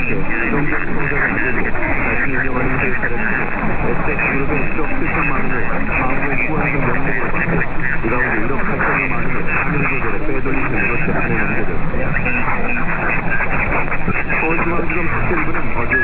정경 총장의 아들로 자신이 운영하는 회사를 통해 에스텍그룹의 1억 7천만 원을 향후 후원금 명목으로 받고 이 가운데 1억 8천여 만원을 하늘조절에 빼돌린 등으로 재판에 넘겨졌습니다. 서울중앙지검 특별부는 어제